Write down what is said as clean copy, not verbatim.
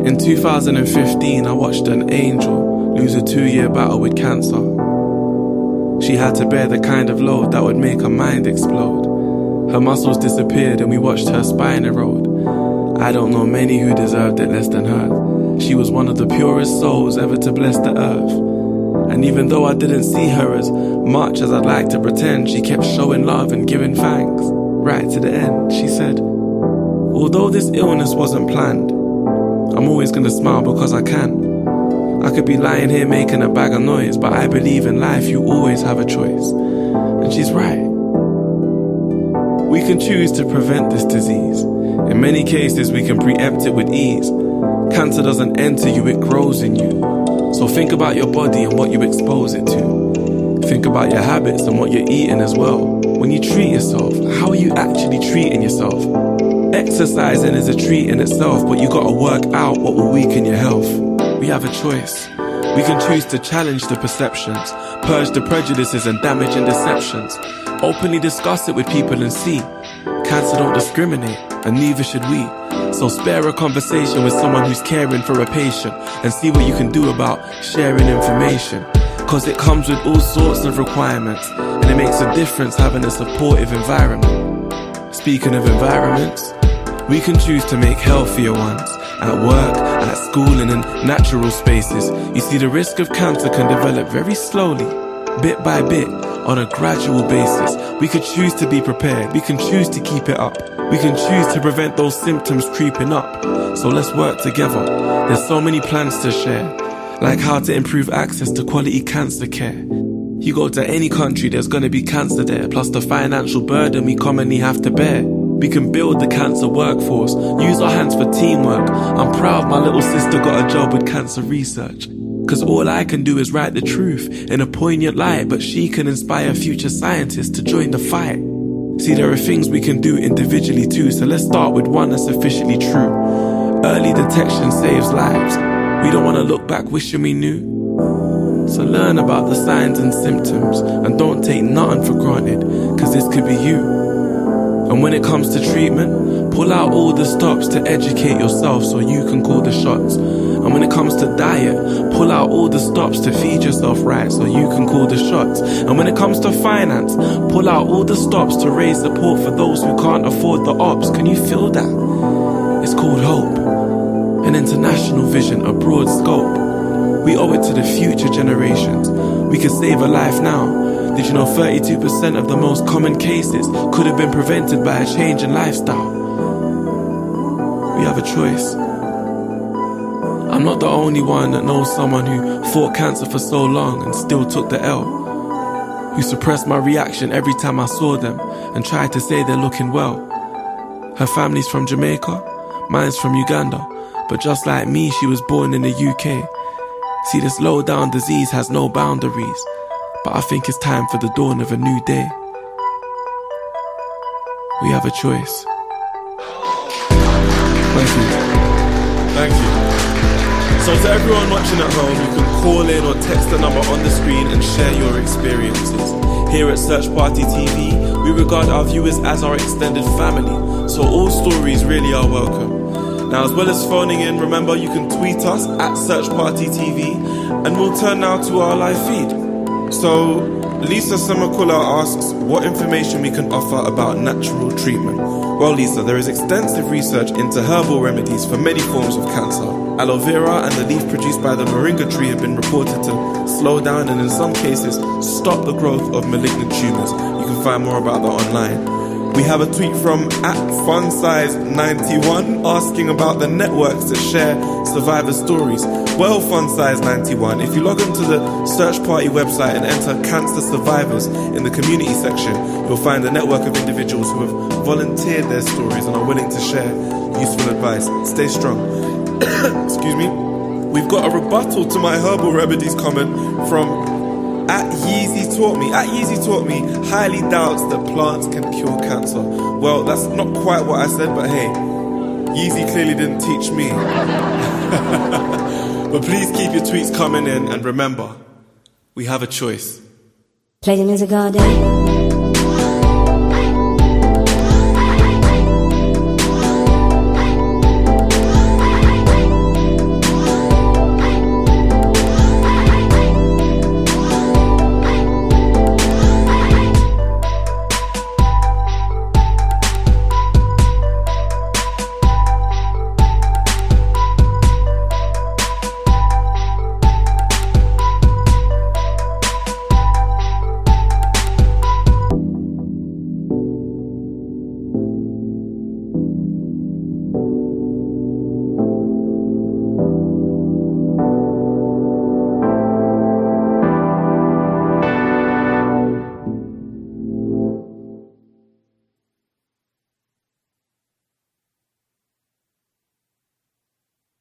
In 2015, I watched an angel lose a 2-year battle with cancer. She had to bear the kind of load that would make her mind explode. Her muscles disappeared and we watched her spine erode. I don't know many who deserved it less than her. She was one of the purest souls ever to bless the earth. And even though I didn't see her as much as I'd like to pretend, she kept showing love and giving thanks. Right to the end, she said, although this illness wasn't planned, I'm always gonna smile because I can. I could be lying here making a bag of noise, but I believe in life you always have a choice. And she's right. We can choose to prevent this disease. In many cases we can preempt it with ease. Cancer doesn't enter you, it grows in you. So think about your body and what you expose it to. Think about your habits and what you're eating as well. When you treat yourself, how are you actually treating yourself? Exercising is a treat in itself, but you gotta work out what will weaken your health. We have a choice. We can choose to challenge the perceptions, purge the prejudices and damaging deceptions, openly discuss it with people and see. Cancer don't discriminate, and neither should we. So spare a conversation with someone who's caring for a patient and see what you can do about sharing information. Cause it comes with all sorts of requirements, and it makes a difference having a supportive environment. Speaking of environments, we can choose to make healthier ones. At work, at school and in natural spaces. You see, the risk of cancer can develop very slowly, bit by bit, on a gradual basis. We could choose to be prepared. We can choose to keep it up. We can choose to prevent those symptoms creeping up. So let's work together. There's so many plans to share, like how to improve access to quality cancer care. You go to any country, there's gonna be cancer there, plus the financial burden we commonly have to bear. We can build the cancer workforce, use our hands for teamwork. I'm proud my little sister got a job with cancer research. Cause all I can do is write the truth in a poignant light, but she can inspire future scientists to join the fight. See, there are things we can do individually too, so let's start with one that's officially true. Early detection saves lives. We don't want to look back wishing we knew. So learn about the signs and symptoms, and don't take nothing for granted, cause this could be you. And when it comes to treatment, pull out all the stops to educate yourself so you can call the shots. And when it comes to diet, pull out all the stops to feed yourself right so you can call the shots. And when it comes to finance, pull out all the stops to raise support for those who can't afford the ops. Can you feel that? It's called hope. An international vision, a broad scope. We owe it to the future generations. We can save a life now. Did you know 32% of the most common cases could have been prevented by a change in lifestyle? We have a choice. I'm not the only one that knows someone who fought cancer for so long and still took the L, who suppressed my reaction every time I saw them and tried to say they're looking well. Her family's from Jamaica, mine's from Uganda, but just like me, she was born in the UK. See, this low-down disease has no boundaries, but I think it's time for the dawn of a new day. We have a choice. Thank you. Thank you. So to everyone watching at home, you can call in or text the number on the screen and share your experiences. Here at Search Party TV, we regard our viewers as our extended family, so all stories really are welcome. Now, as well as phoning in, remember you can tweet us at Search Party TV, and we'll turn now to our live feed. So, Lisa Semakula asks what information we can offer about natural treatment. Well, Lisa, there is extensive research into herbal remedies for many forms of cancer. Aloe vera and the leaf produced by the moringa tree have been reported to slow down and in some cases stop the growth of malignant tumours. You can find more about that online. We have a tweet from @FunSize91 asking about the networks that share survivor stories. Well, FunSize91, if you log into the Search Party website and enter Cancer Survivors in the community section, you'll find a network of individuals who have volunteered their stories and are willing to share useful advice. Stay strong. Excuse me. We've got a rebuttal to my herbal remedies comment from @Yeezy Taught Me. @Yeezy Taught Me highly doubts that plants can cure cancer. Well, that's not quite what I said, but hey, Yeezy clearly didn't teach me. But please keep your tweets coming in, and remember, we have a choice. Play the music all day.